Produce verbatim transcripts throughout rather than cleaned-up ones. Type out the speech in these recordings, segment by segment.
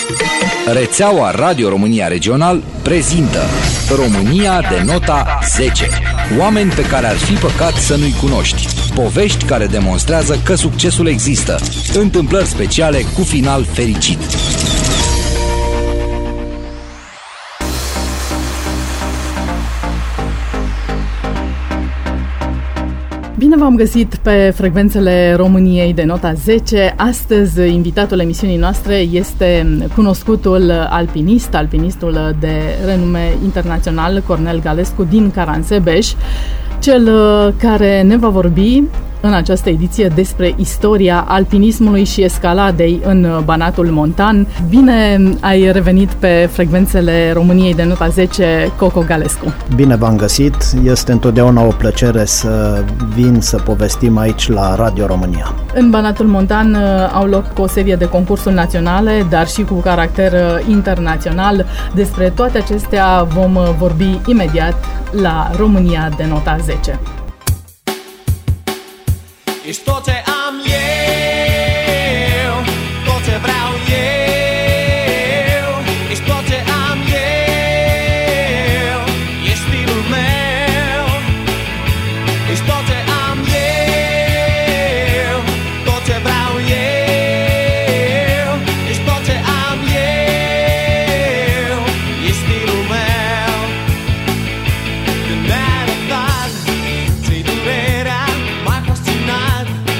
Rețeaua Radio România Regional prezintă România de nota zece. Oameni pe care ar fi păcat să nu-i cunoști. Povești care demonstrează că succesul există. Întâmplări speciale cu final fericit. Bine v-am găsit pe frecvențele României de nota zece. Astăzi, invitatul emisiunii noastre este cunoscutul alpinist, alpinistul de renume internațional, Cornel Galescu din Caransebeș, cel care ne va vorbi în această ediție despre istoria alpinismului și escaladei în Banatul Montan. Bine ai revenit pe frecvențele României de nota zece, Coco Galescu. Bine v-am găsit. Este întotdeauna o plăcere să vin să povestim aici la Radio România. În Banatul Montan au loc o serie de concursuri naționale, dar și cu caracter internațional. Despre toate acestea vom vorbi imediat la România de nota zece. Ești tot ce am eu, tot ce vreau eu. Ești tot ce am eu, ești stilul meu. Ești tot ce am eu, tot ce vreau eu. Ești tot ce am eu, ești stilul meu. Când ne-ai arătat ce-i durerea, m-ai fascinat.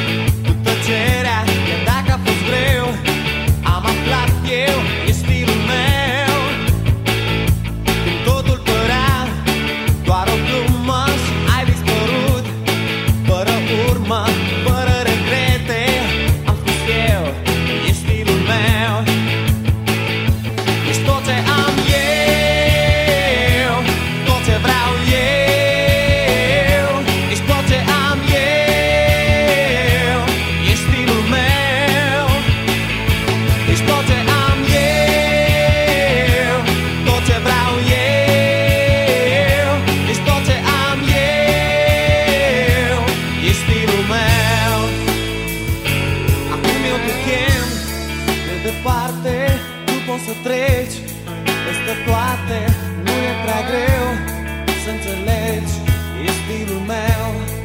Iar dacă a fost greu, am aflat eu, e stilul meu. Când totul părea doar o glumă și ai dispărut, fără urmă, fără regrete, am spus eu, e stilul meu. Ești tot ce am eu, tot ce vreau eu. Ești tot ce am eu, ești stilul meu. Ești tot ce am eu, tot ce vreau eu. Ești tot ce am eu, ești stilul meu. Acum eu te chem de departe, tu poți să treci peste toate. Nu e prea greu să înțelegi, e stilul meu.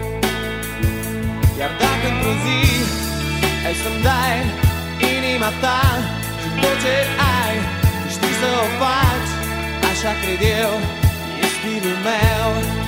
Iar dacă într-o zi ai să-mi dai inima ta și tot ce ai, știi să o faci, așa cred eu, e stilul meu.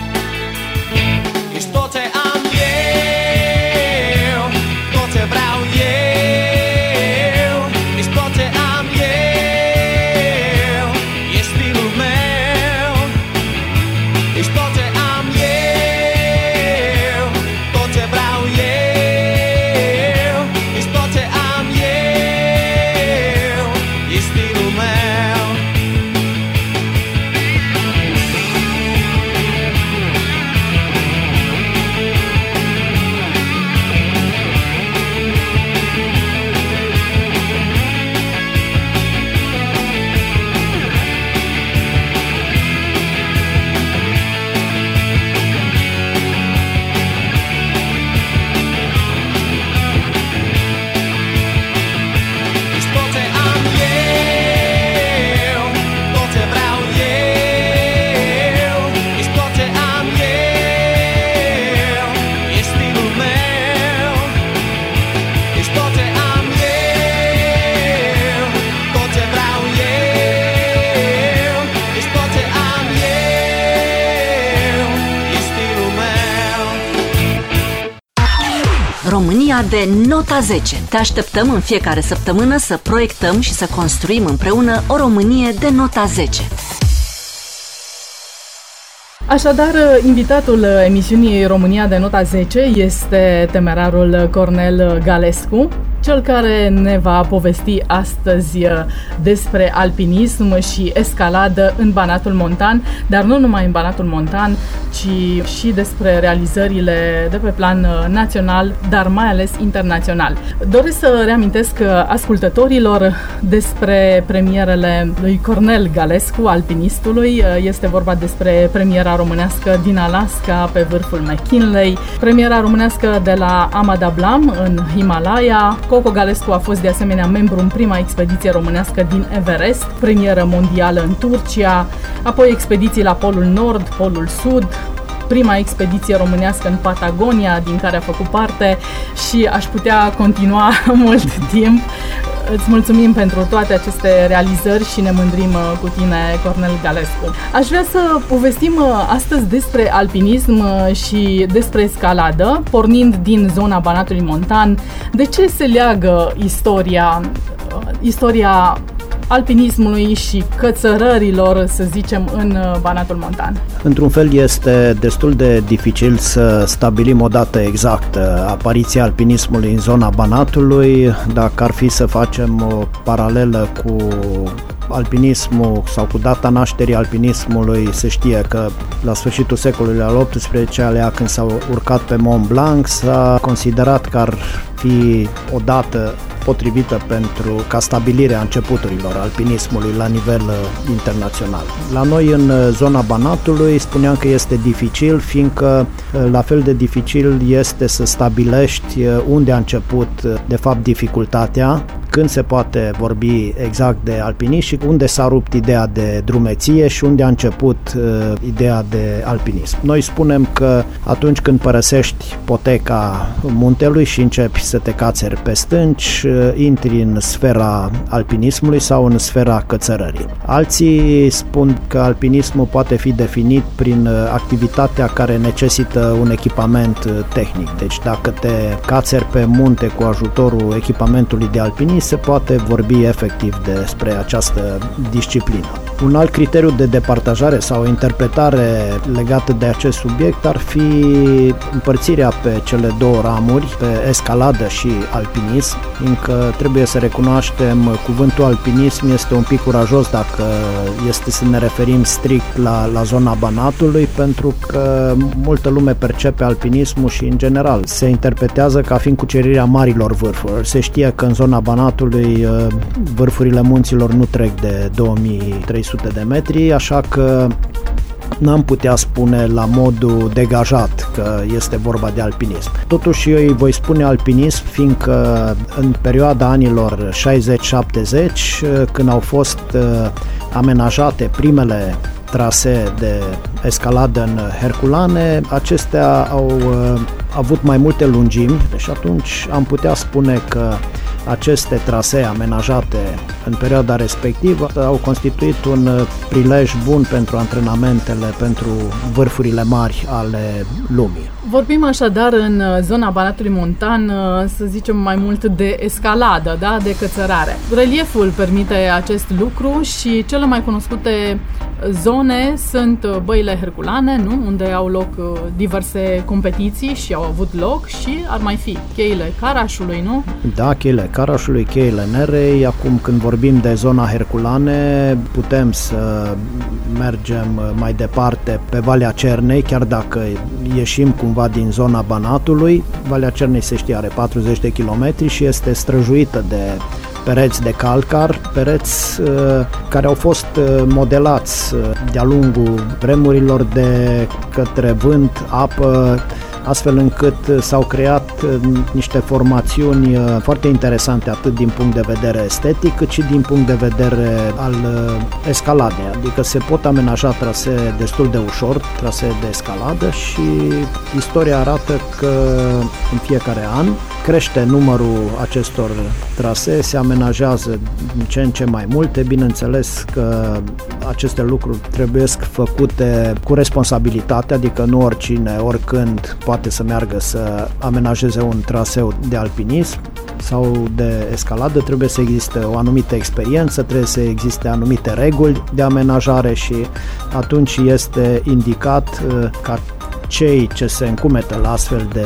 Ești tot ce am eu, tot ce vreau eu. Ești tot ce am eu, ești stilul meu. Ești tot ce am eu, tot ce vreau eu. Ești tot ce am eu, ești stilul meu. Ești tot ce am eu, tot ce vreau eu. Ești tot ce am eu, ești stilul meu. Ești tot ce am eu, tot ce vreau eu. Ești tot ce am eu, ești stilul meu. România de nota zece. Te așteptăm în fiecare săptămână să proiectăm și să construim împreună o Românie de nota zece. Așadar, invitatul emisiunii România de nota zece este temerarul Cornel Galescu, cel care ne va povesti astăzi despre alpinism și escaladă în Banatul Montan, dar nu numai în Banatul Montan, ci și despre realizările de pe plan național, dar mai ales internațional. Doresc să reamintesc ascultătorilor despre premierele lui Cornel Galescu, alpinistului. Este vorba despre premiera românească din Alaska pe vârful McKinley, premiera românească de la Ama Dablam în Himalaya, Coco Galescu a fost de asemenea membru în prima expediție românească din Everest, premieră mondială în Turcia, apoi expediții la Polul Nord, Polul Sud, prima expediție românească în Patagonia, din care a făcut parte, și aș putea continua mult timp. Îți mulțumim pentru toate aceste realizări și ne mândrim cu tine, Cornel Galescu. Aș vrea să povestim astăzi despre alpinism și despre escaladă, pornind din zona Banatului Montan. De ce se leagă istoria, istoria alpinismului și cățărărilor, să zicem, în Banatul Montan? Într-un fel este destul de dificil să stabilim o dată exactă apariția alpinismului în zona Banatului. Dacă ar fi să facem o paralelă cu alpinismul sau cu data nașterii alpinismului, se știe că la sfârșitul secolului al optsprezecelea, când s-au urcat pe Mont Blanc, s-a considerat că ar fi o dată potrivită pentru ca stabilirea începuturilor alpinismului la nivel uh, internațional. La noi în uh, zona Banatului spuneam că este dificil, fiindcă uh, la fel de dificil este să stabilești uh, unde a început uh, de fapt dificultatea, când se poate vorbi exact de alpinism și unde s-a rupt ideea de drumeție și unde a început uh, ideea de alpinism. Noi spunem că atunci când părăsești poteca muntelui și începi să te cațeri pe stânci, uh, intri în sfera alpinismului sau în sfera cățărării. Alții spun că alpinismul poate fi definit prin uh, activitatea care necesită un echipament uh, tehnic. Deci dacă te cațeri pe munte cu ajutorul echipamentului de alpinism, se poate vorbi efectiv despre această disciplină. Un alt criteriu de departajare sau interpretare legată de acest subiect ar fi împărțirea pe cele două ramuri, pe escaladă și alpinism, fiindcă trebuie să recunoaștem, cuvântul alpinism este un pic curajos dacă este să ne referim strict la, la zona Banatului, pentru că multă lume percepe alpinismul și în general se interpretează ca fiind cucerirea marilor vârfuri. Se știe că în zona Banatului vârfurile munților nu trec de două mii trei sute de metri, așa că n-am putea spune la modul degajat că este vorba de alpinism. Totuși eu îi voi spune alpinism, fiindcă în perioada anilor șaizeci șaptezeci, când au fost amenajate primele trasee de escaladă în Herculane, acestea au avut mai multe lungimi, deci atunci am putea spune că aceste trasee amenajate în perioada respectivă au constituit un prilej bun pentru antrenamentele pentru vârfurile mari ale lumii. Vorbim așadar în zona Banatului Montan, să zicem, mai mult de escaladă, da? De cățărare. Relieful permite acest lucru și cele mai cunoscute zone sunt băile Herculane, nu? Unde au loc diverse competiții și au avut loc, și ar mai fi cheile Carașului, nu? Da, cheile Carașului, cheile Nerei. Acum când vorbim de zona Herculane, putem să mergem mai departe pe Valea Cernei, chiar dacă ieșim cumva din zona Banatului. Valea Cernei, se știe, are patruzeci de kilometri și este străjuită de pereți de calcar, pereți uh, care au fost uh, modelați uh, de-a lungul vremurilor de către vânt, apă, astfel încât s-au creat niște formațiuni foarte interesante atât din punct de vedere estetic cât și din punct de vedere al escaladei, adică se pot amenaja trasee destul de ușor, trasee de escaladă, și istoria arată că în fiecare an crește numărul acestor trasee, se amenajează din ce în ce mai multe. Bineînțeles că aceste lucruri trebuie făcute cu responsabilitate, adică nu oricine, oricând poate să meargă să amenajeze un traseu de alpinism sau de escaladă. Trebuie să existe o anumită experiență, trebuie să existe anumite reguli de amenajare și atunci este indicat ca cei ce se încumetă la astfel de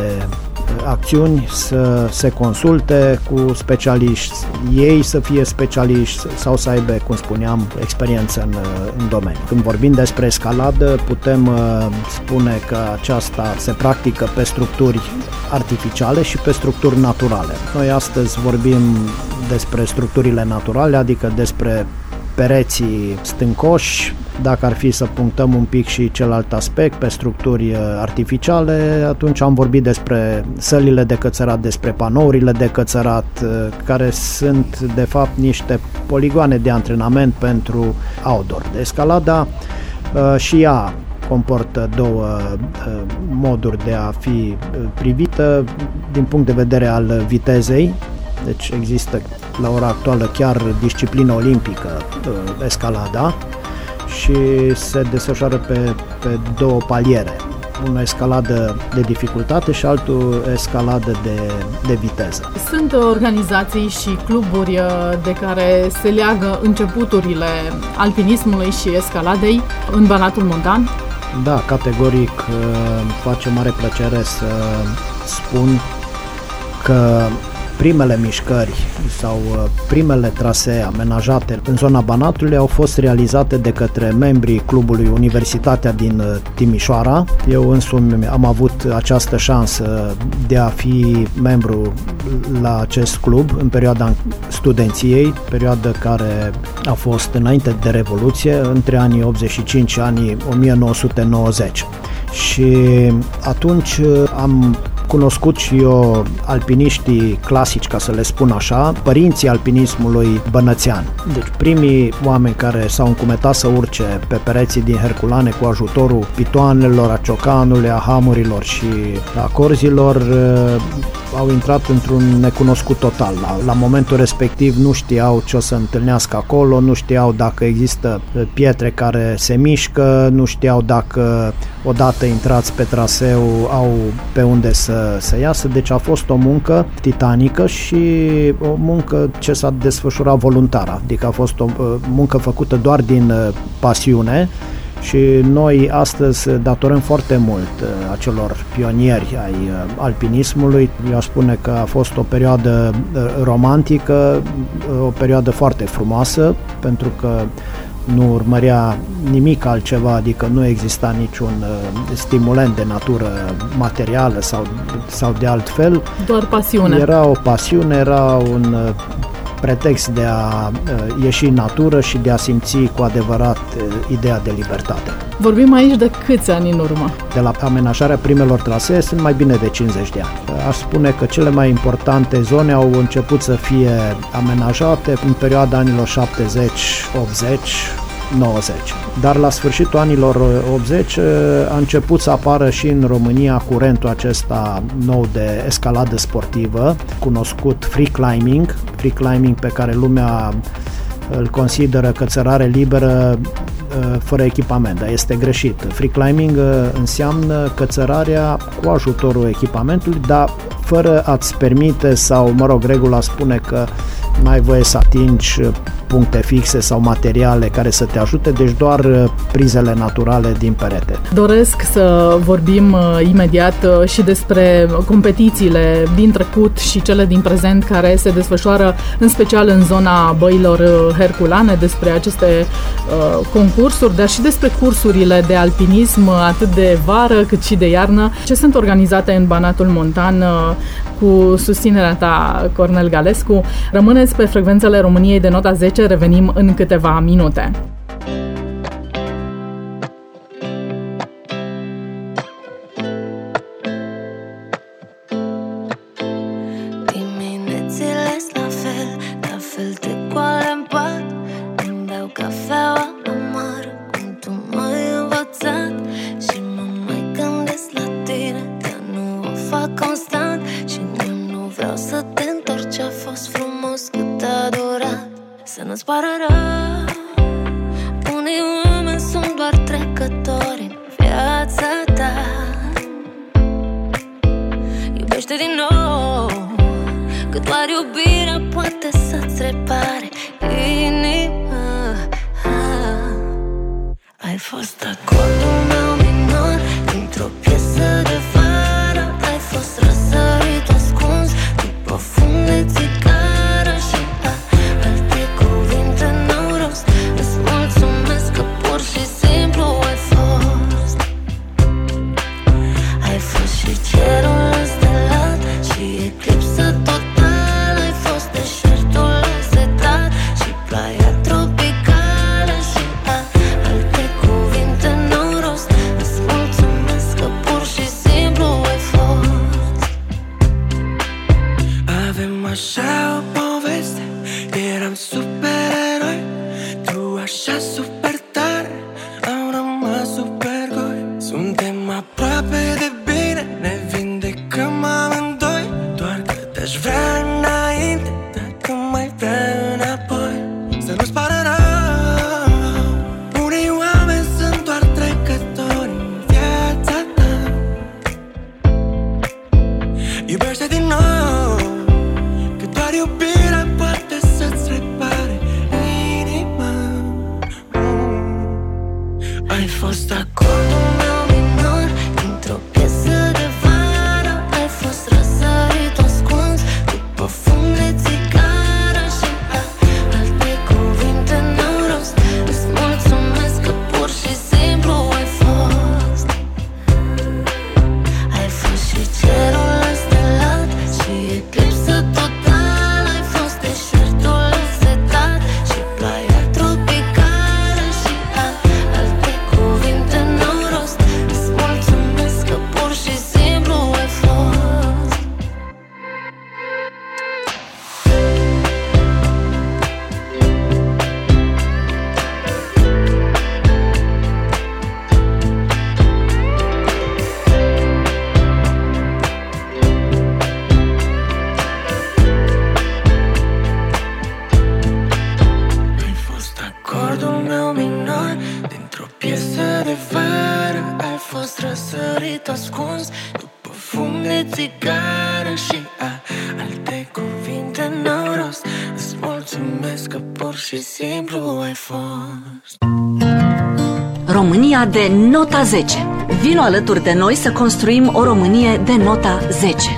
acțiuni să se consulte cu specialiști, ei să fie specialiști sau să aibă, cum spuneam, experiență în, în domeniu. Când vorbim despre escaladă, putem uh, spune că aceasta se practică pe structuri artificiale și pe structuri naturale. Noi astăzi vorbim despre structurile naturale, adică despre pereții stâncoși, Dacă ar fi să punctăm un pic și celălalt aspect pe structuri artificiale, atunci am vorbit despre sălile de cățărat, despre panourile de cățărat, care sunt de fapt niște poligoane de antrenament pentru outdoor. Escalada și ea comportă două moduri de a fi privită din punct de vedere al vitezei. Deci există la ora actuală chiar disciplină olimpică, escalada, și se desfășoară pe, pe două paliere. Unul escaladă de dificultate și altul escaladă de, de viteză. Sunt organizații și cluburi de care se leagă începuturile alpinismului și escaladei în Banatul Montan? Da, categoric face mare plăcere să spun că primele mișcări sau primele trasee amenajate în zona Banatului au fost realizate de către membrii clubului Universitatea din Timișoara. Eu însumi am avut această șansă de a fi membru la acest club în perioada studenției, perioadă care a fost înainte de Revoluție, între anii optzeci și cinci și anii o mie nouă sute nouăzeci. Și atunci am cunoscut și eu alpiniștii clasici, ca să le spun așa, părinții alpinismului bănățean. Deci primii oameni care s-au încumetat să urce pe pereții din Herculane cu ajutorul pitoanelor, a ciocanului, a hamurilor și a corzilor au intrat într-un necunoscut total. La, la momentul respectiv nu știau ce o să întâlnească acolo, nu știau dacă există pietre care se mișcă, nu știau dacă odată intrați pe traseu au pe unde să, să iasă. Deci a fost o muncă titanică și o muncă ce s-a desfășurat voluntar, adică a fost o muncă făcută doar din pasiune. Și noi astăzi datorăm foarte mult acelor pionieri ai alpinismului. Eu aș spune că a fost o perioadă romantică, o perioadă foarte frumoasă, pentru că nu urmărea nimic altceva, adică nu exista niciun stimulant de natură materială sau, sau de alt fel. Doar pasiune. Era o pasiune, era un pretext de a ieși în natură și de a simți cu adevărat ideea de libertate. Vorbim aici de câți ani în urmă? De la amenajarea primelor trasee sunt mai bine de cincizeci de ani. Aș spune că cele mai importante zone au început să fie amenajate în perioada anilor șaptezeci, optzeci, nouăzeci. Dar la sfârșitul anilor optzeci a început să apară și în România curentul acesta nou de escaladă sportivă, cunoscut free climbing, free climbing pe care lumea îl consideră cățărare liberă fără echipament, dar este greșit. Free climbing înseamnă cățărarea cu ajutorul echipamentului, dar fără a-ți permite, sau mă rog, regula spune că n-ai voie să atingi puncte fixe sau materiale care să te ajute, deci doar prizele naturale din perete. Doresc să vorbim imediat și despre competițiile din trecut și cele din prezent care se desfășoară în special în zona băilor herculane, despre aceste uh, concursuri, dar și despre cursurile de alpinism atât de vară cât și de iarnă, ce sunt organizate în Banatul Montan uh, cu susținerea ta, Cornel Galescu. Rămâneți pe frecvențele României de nota zece, revenim în câteva minute. Cerul înstelat și eclipsă totală, ai fost deșertul însetat. acordul meu minor. Dintr-o piesă de vară ai fost răsărit ascuns după fum de țigară și a, alte cuvinte n-au rost. Îți mulțumesc că pur și simplu ai fost România de nota zece. Vino alături de noi să construim o Românie de nota zece.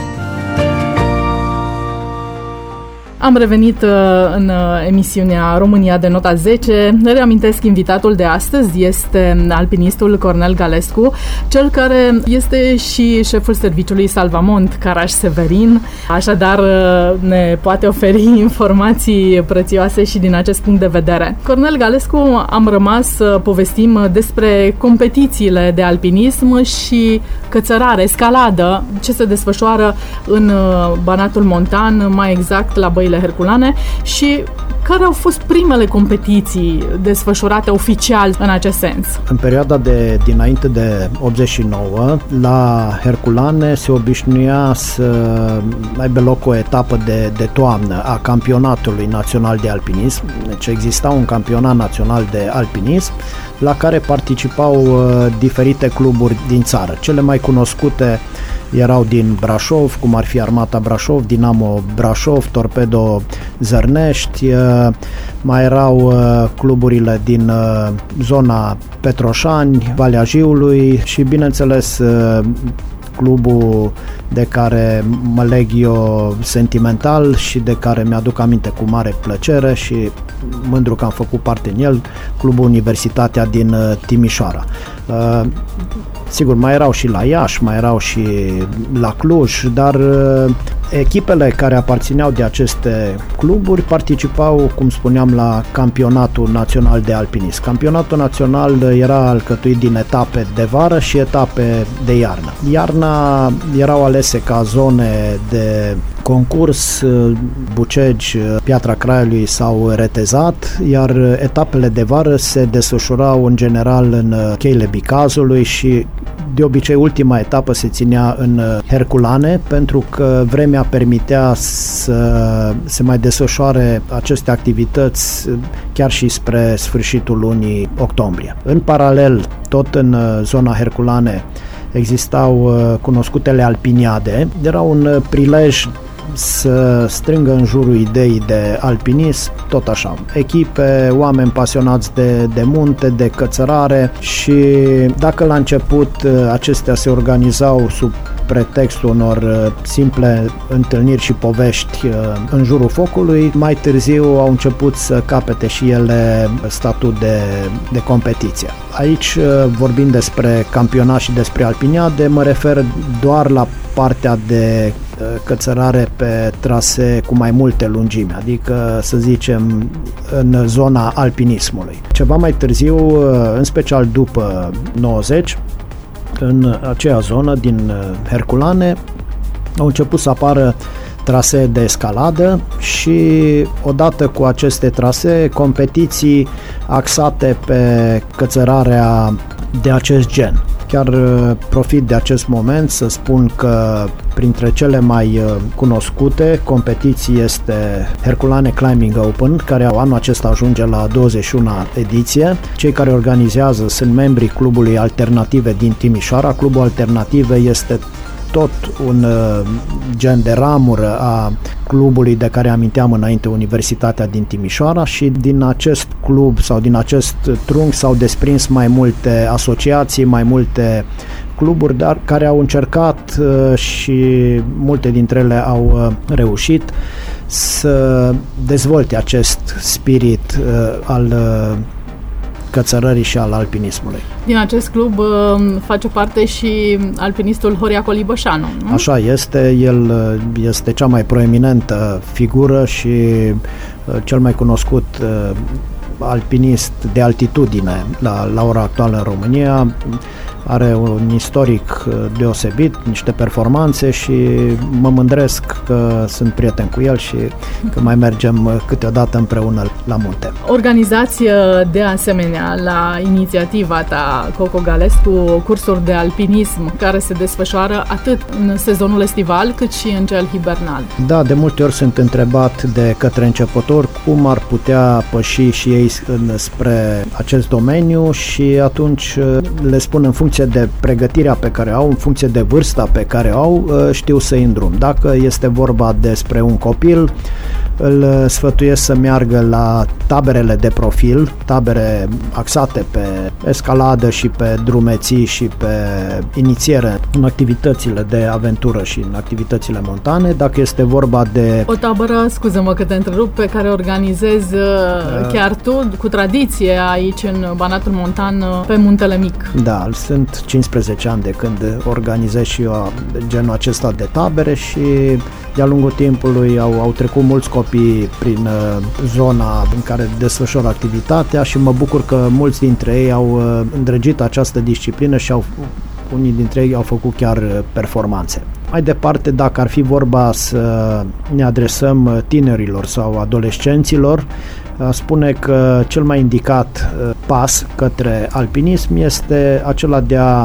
Am revenit în emisiunea România de nota zece. Reamintesc, invitatul de astăzi este alpinistul Cornel Galescu, cel care este și șeful serviciului Salvamont Caraș-Severin, așadar ne poate oferi informații prețioase și din acest punct de vedere. Cornel Galescu, am rămas să povestim despre competițiile de alpinism și cățărare, escaladă, ce se desfășoară în Banatul Montan, mai exact la Băile Herculane, și care au fost primele competiții desfășurate oficial în acest sens? În perioada de dinainte de optzeci și nouă, la Herculane se obișnuia să aibă loc o etapă de, de toamnă a campionatului național de alpinism. Deci exista un campionat național de alpinism la care participau uh, diferite cluburi din țară. Cele mai cunoscute erau din Brașov, cum ar fi Armata Brașov, Dinamo Brașov, Torpedo Zărnești, mai erau cluburile din zona Petroșani, Valea Jiului și, bineînțeles, clubul de care mă leg eu sentimental și de care mi-aduc aminte cu mare plăcere și mândru că am făcut parte în el, Clubul Universitatea din Timișoara. Sigur, mai erau și la Iași, mai erau și la Cluj, dar echipele care aparțineau de aceste cluburi participau, cum spuneam, la campionatul național de alpinism. Campionatul național era alcătuit din etape de vară și etape de iarnă. Iarna erau alese ca zone de concurs Bucegi, Piatra Craiului sau Retezat, iar etapele de vară se desfășurau în general în Cheile Bicazului și de obicei ultima etapă se ținea în Herculane, pentru că vremea permitea să se mai desfășoare aceste activități chiar și spre sfârșitul lunii octombrie. În paralel, tot în zona Herculane existau cunoscutele alpiniade. Era un prilej să strângă în jurul ideii de alpinism, tot așa, echipe, oameni pasionați de, de munte, de cățărare, și dacă la început acestea se organizau sub pretextul unor simple întâlniri și povești în jurul focului, mai târziu au început să capete și ele statut de, de competiție. Aici, vorbind despre campionat și despre alpiniade, mă refer doar la partea de cățărare pe trasee cu mai multe lungimi, adică, să zicem, în zona alpinismului. Ceva mai târziu, în special după nouăzeci, în aceea zonă din Herculane au început să apară trasee de escaladă și odată cu aceste trasee competiții axate pe cățărarea de acest gen. Chiar profit de acest moment să spun că printre cele mai cunoscute competiții este Herculane Climbing Open, care anul acesta ajunge la douăzeci și unu ediție. Cei care organizează sunt membrii Clubului Alternative din Timișoara. Clubul Alternative este tot un uh, gen de ramură a clubului de care aminteam înainte, Universitatea din Timișoara, și din acest club sau din acest trunchi s-au desprins mai multe asociații, mai multe cluburi, dar care au încercat uh, și multe dintre ele au uh, reușit să dezvolte acest spirit uh, al uh, cățărării și al alpinismului. Din acest club uh, face parte și alpinistul Horia Colibășanu, nu? Așa este, el este cea mai proeminentă figură și uh, cel mai cunoscut uh, alpinist de altitudine la, la ora actuală în România. are un istoric deosebit, niște performanțe și mă mândresc că sunt prieten cu el și că mai mergem câteodată împreună la munte. Organizați de asemenea la inițiativa ta, Coco Galescu, cursuri de alpinism care se desfășoară atât în sezonul estival cât și în cel hibernal. Da, de multe ori sunt întrebat de către începători cum ar putea păși și ei spre acest domeniu și atunci le spun în funcție de pregătirea pe care au, în funcție de vârsta pe care au, știu să-i îndrum. Dacă este vorba despre un copil, îl sfătuiesc să meargă la taberele de profil, tabere axate pe escaladă și pe drumeții și pe inițiere în activitățile de aventură și în activitățile montane. Dacă este vorba de... O tabără, scuză-mă că te întrerup, pe care organizezi uh, chiar tu, cu tradiție aici în Banatul Montan, pe Muntele Mic. Da, sunt cincisprezece ani de când organizez și eu genul acesta de tabere și de-a lungul timpului au, au trecut mulți copii prin uh, zona în care desfășor activitatea și mă bucur că mulți dintre ei au uh, îndrăgit această disciplină și au, unii dintre ei au făcut chiar uh, performanțe. Mai departe, dacă ar fi vorba să ne adresăm tinerilor sau adolescenților, spune că cel mai indicat uh, pas către alpinism este acela de a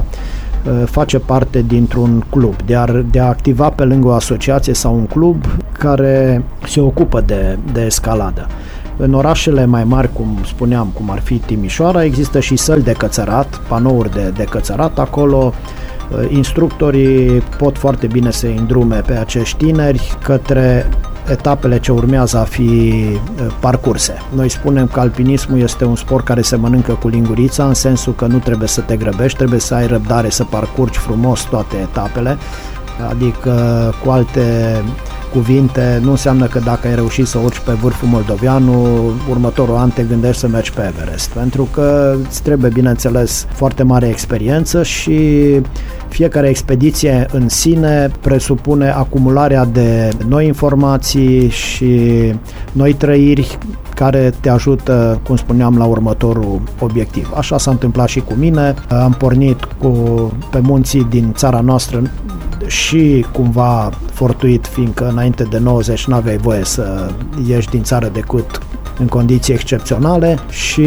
face parte dintr-un club, de a, de a activa pe lângă o asociație sau un club care se ocupă de, de escaladă. În orașele mai mari, cum spuneam, cum ar fi Timișoara, există și săli de cățărat, panouri de, de cățărat. Acolo instructorii pot foarte bine să îndrume pe acești tineri către etapele ce urmează a fi parcurse. Noi spunem că alpinismul este un sport care se mănâncă cu lingurița, în sensul că nu trebuie să te grăbești, trebuie să ai răbdare să parcurgi frumos toate etapele, adică cu alte cuvinte, nu înseamnă că dacă ai reușit să urci pe vârful Moldoveanu, următorul an te gândești să mergi pe Everest, pentru că îți trebuie, bineînțeles, foarte mare experiență și fiecare expediție în sine presupune acumularea de noi informații și noi trăiri care te ajută, cum spuneam, la următorul obiectiv. Așa s-a întâmplat și cu mine. Am pornit cu, pe munții din țara noastră și cumva fortuit, fiindcă înainte de nouăzeci nu aveai voie să ieși din țară decât în condiții excepționale și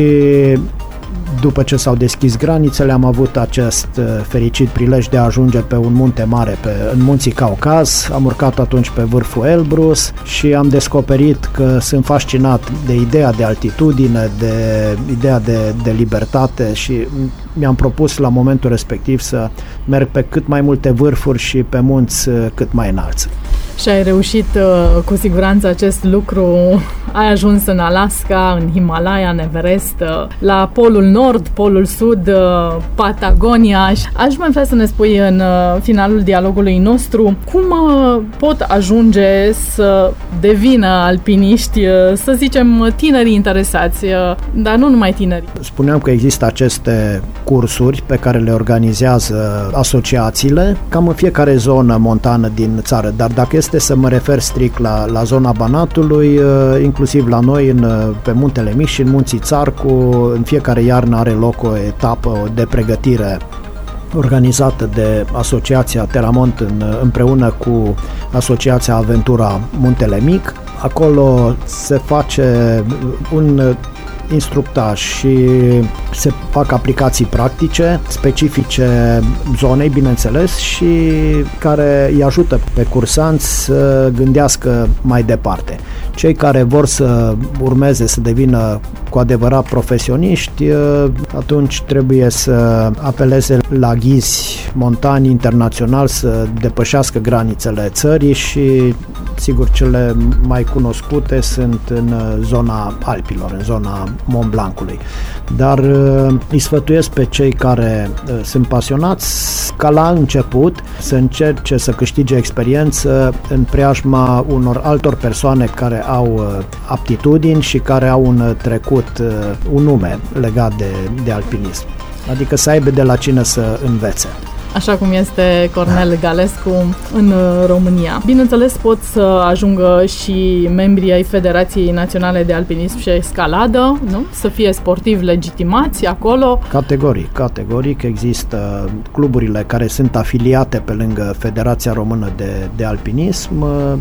după ce s-au deschis granițele am avut acest fericit prilej de a ajunge pe un munte mare, pe, în munții Caucaz. Am urcat atunci pe vârful Elbrus și am descoperit că sunt fascinat de ideea de altitudine, de ideea de, de libertate și mi-am propus la momentul respectiv să merg pe cât mai multe vârfuri și pe munți cât mai înalți. Și ai reușit uh, cu siguranță acest lucru. Ai ajuns în Alaska, în Himalaya, în Everest, uh, la Polul Nord, Polul Sud, uh, Patagonia. Aș mai vrea să ne spui în uh, finalul dialogului nostru cum uh, pot ajunge să devină alpiniști, uh, să zicem tinerii interesați, uh, dar nu numai tinerii. Spuneam că există aceste cursuri pe care le organizează asociațiile cam în fiecare zonă montană din țară, dar dacă este să mă refer strict la, la zona Banatului, inclusiv la noi în, pe Muntele Mic și în Munții Țarcu, în fiecare iarnă are loc o etapă de pregătire organizată de Asociația Teramont în, împreună cu Asociația Aventura Muntele Mic. Acolo se face un instructaj și se fac aplicații practice, specifice zonei, bineînțeles, și care îi ajută pe cursanți să gândească mai departe. Cei care vor să urmeze să devină cu adevărat profesioniști, atunci trebuie să apeleze la ghizi montani internaționali să depășească granițele țării și, sigur, cele mai cunoscute sunt în zona Alpilor, în zona Mont Blancului. Dar îi sfătuiesc pe cei care sunt pasionați ca la început să încerce să câștige experiență în preajma unor altor persoane care au aptitudini și care au un trecut, un nume legat de, de alpinism. Adică să aibă de la cine să învețe. așa cum este Cornel Galescu în România. Bineînțeles, pot să ajungă și membrii ai Federației Naționale de Alpinism și Escaladă, nu? Să fie sportivi legitimați acolo. Categoric, categoric. Există cluburile care sunt afiliate pe lângă Federația Română de, de Alpinism,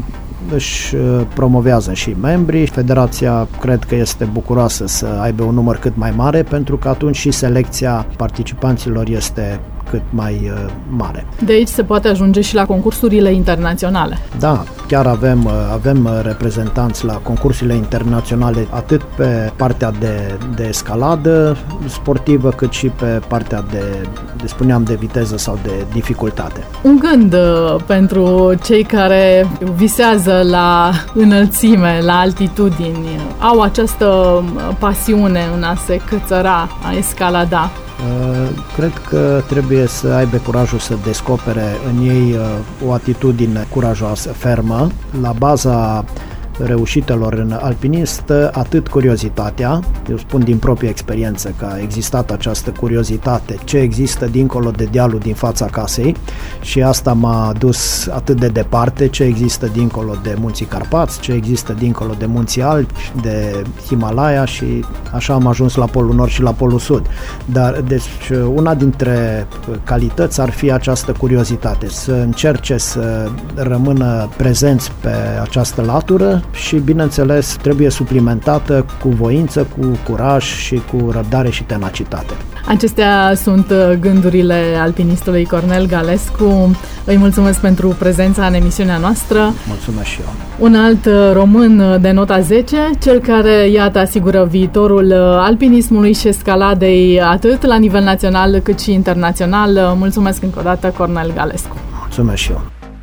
își promovează și membrii. Federația cred că este bucuroasă să aibă un număr cât mai mare, pentru că atunci și selecția participanților este cât mai uh, mare. De aici se poate ajunge și la concursurile internaționale. Da, chiar avem, avem reprezentanți la concursurile internaționale atât pe partea de, de escaladă sportivă, cât și pe partea de, de, spuneam, de viteză sau de dificultate. Un gând uh, pentru cei care visează la înălțime, la altitudini, au această pasiune în a se cățăra, a escalada. Cred că trebuie să aibă curajul să descopere în ei o atitudine curajoasă, fermă. La baza reușitelor în alpinist, atât curiozitatea, eu spun din proprie experiență că a existat această curiozitate, ce există dincolo de dealul din fața casei, și asta m-a dus atât de departe, ce există dincolo de munții Carpați, ce există dincolo de munții Alpi, de Himalaya, și așa am ajuns la Polul Nord și la Polul Sud. Dar deci una dintre calități ar fi această curiozitate, să încerce să rămână prezenți pe această latură și, bineînțeles, trebuie suplimentată cu voință, cu curaj și cu răbdare și tenacitate. Acestea sunt gândurile alpinistului Cornel Galescu. Îi mulțumesc pentru prezența în emisiunea noastră. Mulțumesc și eu. Un alt român de nota zece, cel care, iată, asigură viitorul alpinismului și escaladei atât la nivel național cât și internațional. Mulțumesc încă o dată, Cornel Galescu. Mulțumesc și eu.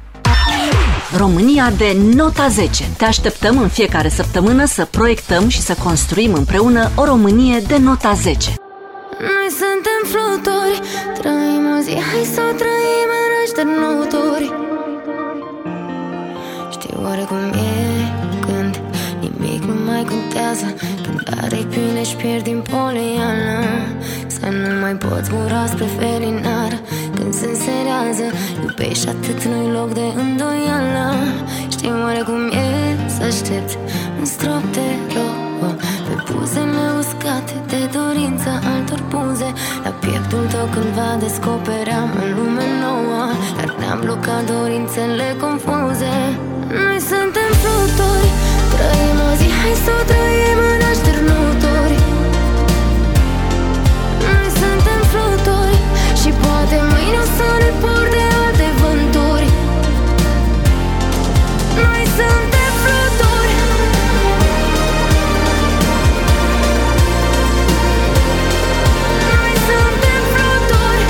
România de nota zece. Te așteptăm în fiecare săptămână să proiectăm și să construim împreună o Românie de nota zece. Noi suntem fluturi, trăim o zi, hai să o trăim în așternuturi. Știi oare cum e când nimic nu mai contează, când aripi își pierd din poliană, să nu mai poți zbura spre felinară, când se înserează, iubești atât, nu-i loc de îndoială. Știi oare cum e să aștepți un strop de rouă pe buzele uscate de dorința altor buze, la pieptul tău cândva descopeream o lume nouă, dar ne-am blocat dorințele confuze. Noi suntem fluturi, trăim o zi, hai să o trăim în așternuturi. Noi suntem fluturi și poate mâine o să ne porde alte vânturi. Noi suntem fluturi. Noi suntem fluturi.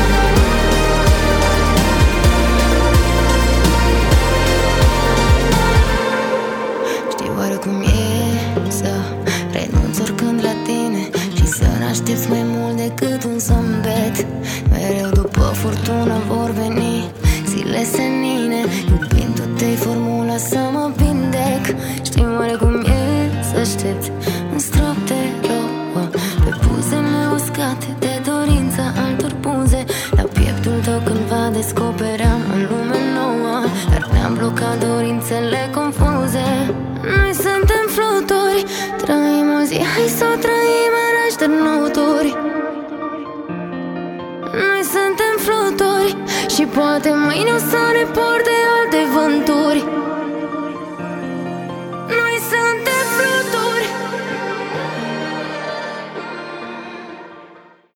Știi oare cum e să renunți oricând la tine și să n-aștepți mai mult decât un zâmbet? Mereu după furtună vor veni zile senine, iubindu-te-i formula să mă vindec. Știi oare cum e să aștepți un strop de rouă pe buzele uscate de dorința altor buze, la pieptul tău cândva descopeream o lume nouă, dar ne-am blocat dorințele confuze. Noi suntem fluturi, trăim o zi, hai să o trăim în așternuturi. Noi suntem fluturi și poate mâine o să ne porde alte vânturi.